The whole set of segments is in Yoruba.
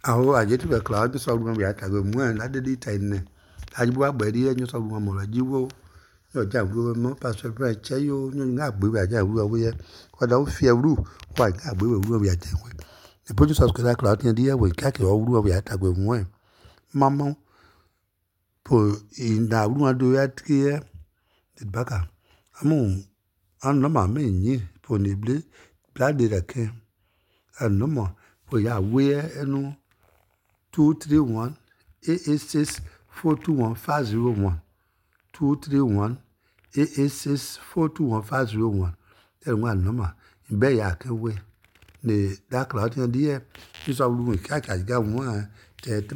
Aho ajetu be cloud so ru ya ta go mu la de ta ne. Ajibu agbe ri enyo so ru mo la jiwo. Yo ja ru mo pastor bra che yo nyo nga agbe wa ja ru wo ye. Ko da o fi ru wa nga agbe ru ya je we. The producer of the cloud in the air we ka ke o ru ya ta go mu. Mama po in da ru do ya ti e de baka. Amu an no ma me ni po ni ble bla de da ke. An no mo po ya we enu 231 886 421 501 231 886 421 501. Then one number in Bay Yakawe. The dark cloud in the air is all room. Kaka got one. Ted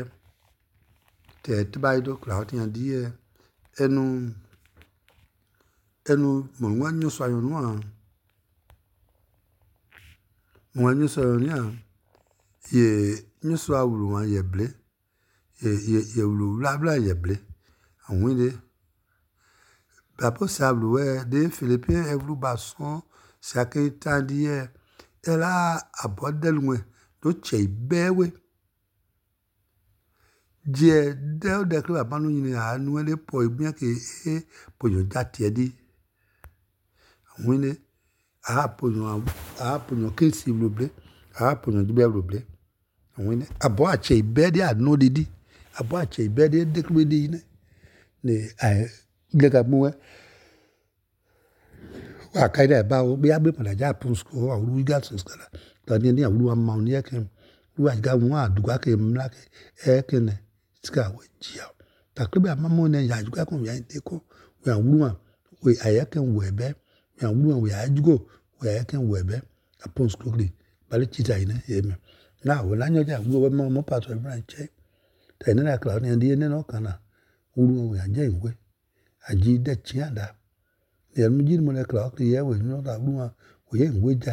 by the cloud in the air. Enu one you saw one. When you saw ye you saw one ye ble. Ye bla ye ble. And when they Papa Sabloué, des Philippins, et vous basson, sacré tandier, et là, à bord de loin, do chey bewe. Je, de club, à nous, à nous, les poils bien que, pour yon dati di. Wine, pour yon 15 s'il vous plaît, pour yon dubé vous plaît. Wine, à boire chey bedi, à nous, didi. À boire chey bedi, de club di, ne, le gamoué. Wa kaida ba o be agbe pada ja pun school o ru ga school la ni awuru ma oni e ken ru ga won aduga ke mla ke e ken ska we jia ta kle ba mamo ne ya juga kon ya de ko we awuru we aye ken we be we awuru we ajugo we aye ken we be a pun school li ba le chita ina e me na wo la nyo ja wo mo pastor branch ta ina la kla ni ndi ne no kana wuru we aje we aji de chianda the Mujin Moleclar, the air was not a woman, we ain't wager.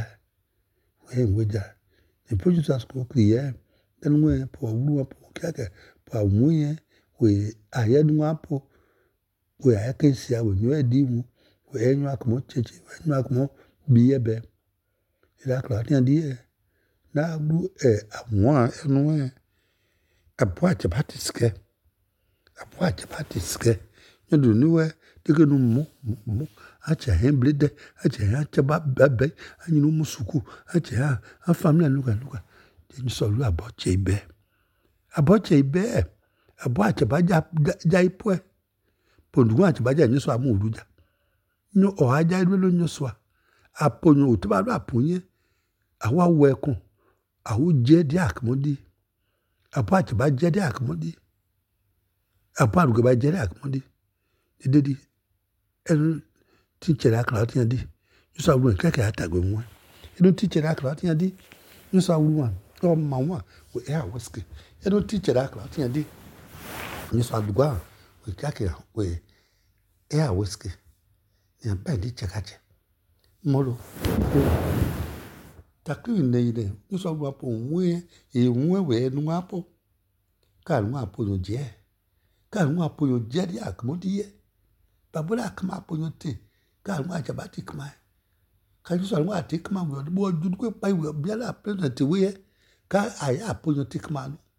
The producers cook the air, then we poor woman, poor cacker, poor woman, we I had one apple, where I can see our new idea, where you are more church, when you are more be a bear. It are cloud in the air. Now do a one and way. A boat of party scare. A boat of party scare. You do nowhere, they go no more. Acha hemblede acha acha babe anyi no musuku acha a family luka den so lu aboche ibe abo acha baja ja ipo pondu acha baja nyi so amu oluja nyo o aja lo nyo so aponyo otuba lo aponye awa wekun awu je di akmodi abo acha baja di akmodi abo aruga baja di akmodi dededi teacher la cloud yan di you saw one keke atagwe mo you don't teacher la cloud yan di you saw one o ma one we air whiskey you don't teacher la cloud yan di you saw dugwa we keke we air whiskey yan ba di chekache molo takui ne ile you saw one po we we nu apo ka nu apo yo je di akmodi ye babula kama apo yo te ka nu aja ba ti kama ka you saw one ti kama we bo judu ko pa we bia la president we ka aya apo yo ti kama no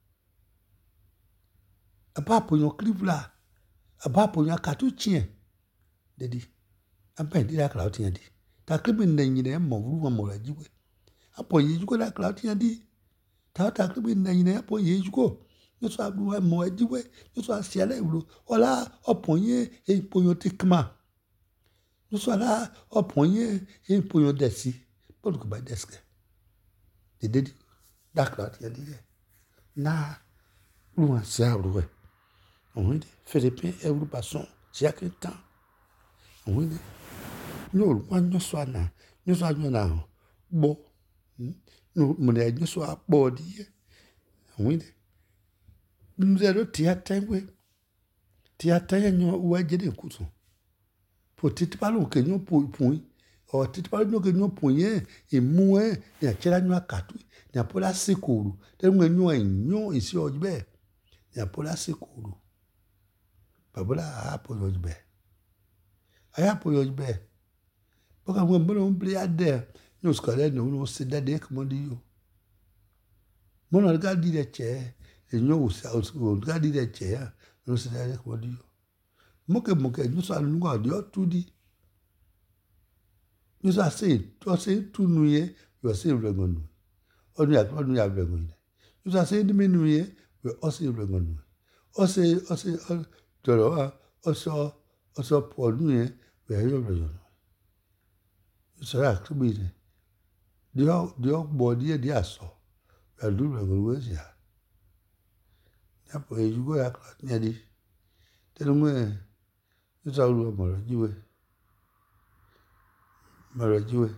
aba apo yo klivla aba apo yo katuchie dedi aba ndi la cloud yan di ta klibi ne nyine mo ru mo la jiwe apo yi juko la cloud yan di ta klibi ne nyine apo yi juko yo so abu mo jiwe yo so asiale ru ola oponye e poyo ti kama yo so la oponye e poyo desi polu ko ba deske dedi da cloud yan di na lu an sa ru on dit Philippins et vous passons chaque temps on dit no one no so na no so na bo no mo na no so bo di on dit nous allons tiata nyo wa jede kutu po titi palo ke nyo point o titi palo nyo ke nyo point e mu ya chela nyo akatu ya pola sekuru te nyo isi ojibe ya pola sekuru babula apo ojibe aya apo ojibe boka mo mbolo mbli ade nyo skale no se dade komo di yo Mon regarde dit les chais, et nous regarde dit les chais, nous c'est derrière quoi dire. Moke, nous sommes nous à dire tout dit. Nous sommes assez, tout nous y est, nous sommes le nous. On y a le nous. Nous sommes assez de nous y est, nous sommes le nous. Aussi, de là, aussi pour nous y est, nous sommes le nous. Nous sommes à tout bien. Dieu, body, Dieu, so. Nous sommes le nous. Après, je go à la dit. Tellement, nous sommes le nous. Marajue.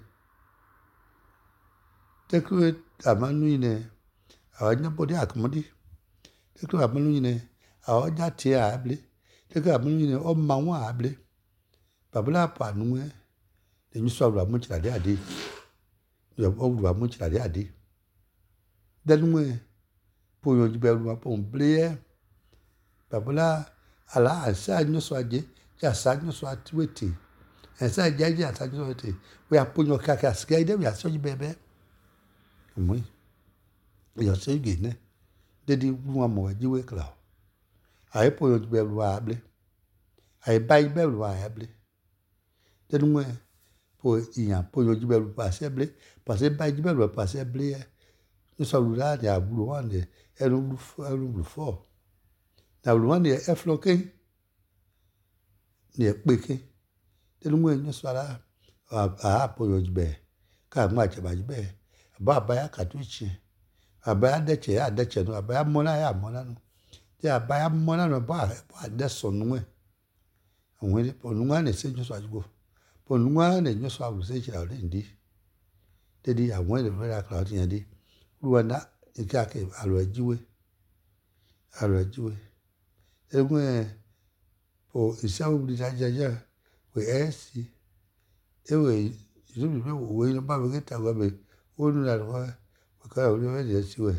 Tekwe amanu ine. Awanya body akomodi. Tekwe amanu ine. Awaja tia able. Tekwe amanu ine o mawa able. Babula pa nuwe. De nyuswa wa muchi la de ade. Yo wa muchi la de ade. Denwe po yo jibe wa po mble. Babula ala asa nyuswa je. Ya sa nyuswa twete. Esa jaji asa nyuswa twete. We aponyo kaka skede we aso jibebe. Oui. Yo se gene. Dedi wa mo jiwe kla. Ai po yo jibe wa able. Ai bai be wa able. Denwe po iyan po yo jibe wa able. Parce bai jibe wa able. Ni so lu la ya bulu wande elu bulu fo. Na bulu wande e floke. Ni e peke. Denwe ni so la a po yo jibe. Ka ma che ba jibe. Abaya katuchi. Abaya deche ya deche no. Abaya mona ya mona no. Ti abaya mona no ba deso nwe. Onwe po nwa ne se nso ajugo. Po nwa ne nso awu se chira le ndi. Dedi awon le vera kla ti yan di. Ruwana ikake alo ajiwe. Enwe po isawu bi jaja we esi. Ewe izubi be we no ba be ta go be. Onu la ro ka o le de siwe.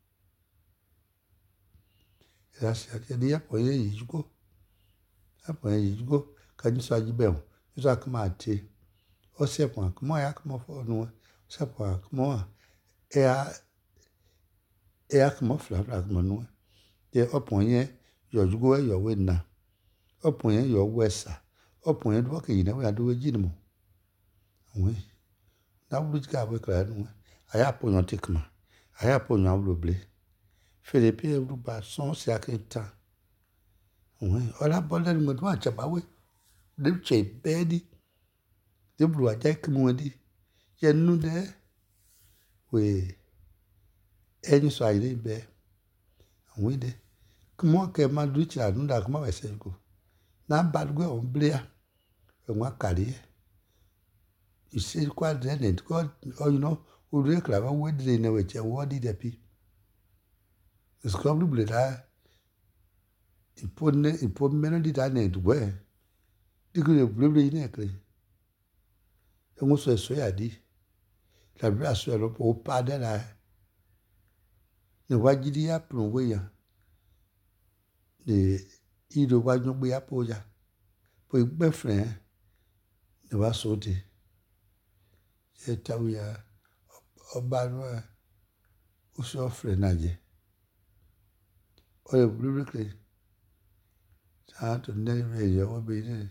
Ya se ati dia po ye yijugo. Apo ye yijugo ka ni so ajibe o. Ni so akama ati. O se pon akama ya akama fo nu. Se pon akama akama fla akama nu. Ye opon ye yo jugo yo we na. Opon ye yo wesa. Opon ye do ke yin we ado we jinimo. Oui. Na wulu ka we kla nu. Aya po yon tikma. Aya po yon awlo ble. Philippe wulu ba son se akenta. Oui. Ola bolen mo do achaba we. De che bedi. De wulu aja kimu di. Ye nu de we enyi so aire be. Oui de. Kumo ke ma du cha nu da kuma we se ko. Na badgwe on blea. E wa kari. You see quite then God, or you know, who reclare what they know which what did they be? It's probably that important melody that need where the good of blue necklace. And also a swear the brass swell or pardon I. The what did he happen way? The either why not be up or ya. But my friend, the was so tea. Etawia obanwa uso frenaje oye blubrically sa to neve yo obi ni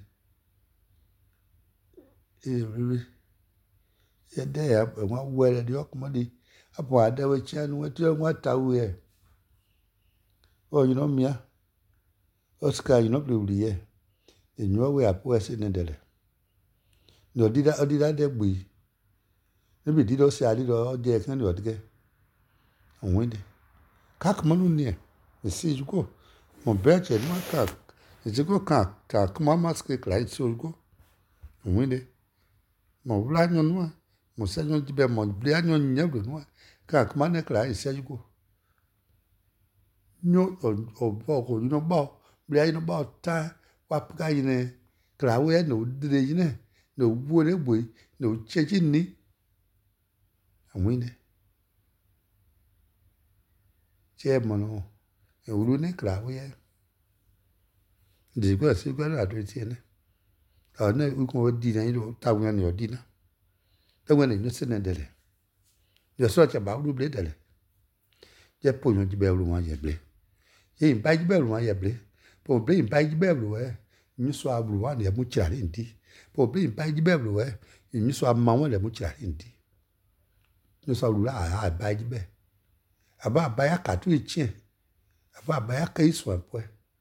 blubi ye de ya wa were de okomodi apo adawe chianu wetu nwa tawe o you know mia Oscar you know blubli ye enyo we apo ese ne dele no odida de gbi níbi dídọ́ sí àdídọ́ jẹ́ ẹ̀kẹ́ ní ọ̀dẹ́gẹ́ àwọn èdè káàkiri ní ẹ̀ èsì ìjúkò mọ̀ bẹ́ẹ̀ jẹ́ ní wọ́n ká ìjúkò káàkiri máṣíkè kìláyé tí olùkọ́ àwọn èdè mọ̀ wúlá yàn níwọ̀n mọ̀ sẹ́yìn jíbẹ̀ mọ̀ bí yàn yẹn lò níwọ̀n káàkiri máa ní kìláyé sí ìjúkò nyó ọ̀bọ̀ kò yín bọ̀ bí yàn bọ̀ tá wà píkà yín ní kìláwé ẹ̀ ní òdìdè yín ní òwú onígbò ní òchẹ́jì ní àwọn èdè tí ẹ mọ̀ náà ìwúrú ní kìláwé ẹ̀ ìdìgbò sí gbẹ́rù àdó tí ẹ ní ọ̀nà ikú ọdí náà yìí táwọn ẹni ọdí náà táwọn ẹni yóò sì náà dẹ̀lẹ̀ yóò sọ ọ̀chà bá wúlú blé dẹ̀lẹ̀ je po yon jibe ru wan yeble ye ba jibe ru wan yeble po bre ba jibe ru we ni so abru wan ye mu chira ndi po bre ba jibe ru we ni so amma wan le mu chira ndi ni so ru a ba jibe aba ba ya ka tu ichi aba ba ya ka iso po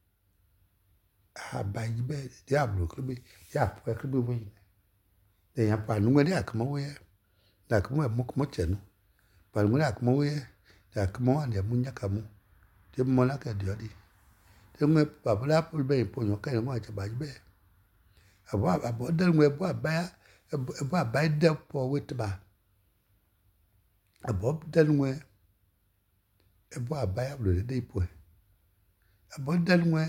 a ba jibe diablo klibi ya po klibi wo de ya pa nu ngwe akama wo ye da kuma mo ko chenu pa ngwe akama wo ye da kuma wan ye mu nyaka mu de mo la ka dio di de ngwe pa bla po be po yo ka mo cha ba jibe abo de ngwe bo ba de po wetba abo de ngwe ebo abaya blo de ipo abo de ngwe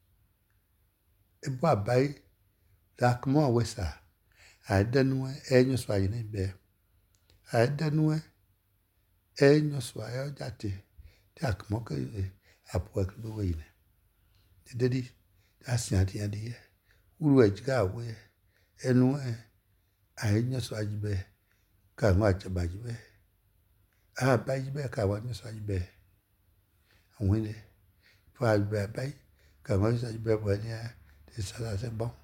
ebo abai da kuma wesa a de ngwe enyo so ayi ne be a de ngwe enyo so ayo jate da kuma ka apo ka be we ne de di asia ti ade ye uru ejiga we enu enyo so ajibe ka ma cha ba jibe a ba jibe ka wa nyo so ajibe wele fa ba bai ka ma sa be bo ni de sa se bon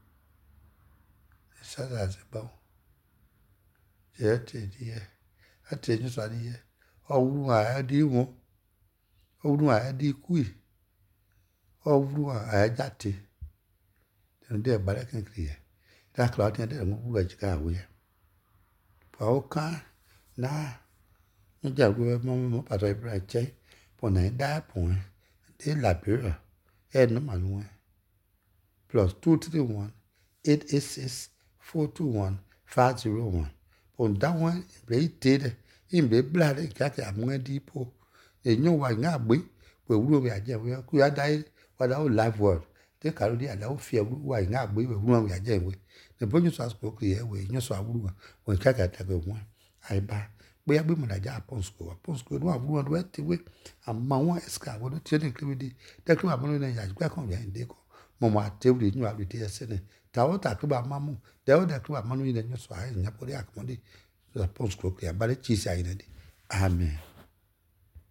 je te di e ate ni so di e owru a di won owru a di kui owru a jate de ba la kan kriye da kla ti de mo bu ji ka we pa o kan na ni ja go mo pa to ibra che po na da po de la pure e no ma no plus 231 886 421 501 on that one be did in be blood ka amu di po enyo wa nga gbe pe wuro we aje we ku ya dai wa da o live word te ka ro di ala o fi wa nga gbe we wuro we aje we ne bonyo so asko ku ye we nyo so awuro we ka ta be won ai ba pe ya gbe mo na ja ponsko no awuro do ti we amma won eska wo do ti ni klibidi te klo amunu na ya gba kan ya inde ko mo ma tewri nyu abi ti esene tawo ta klo ba mamu de o de klo ba manu ni nyo so ai nya pori akondi la ponsko ku ya ba le chi sai ne di amen.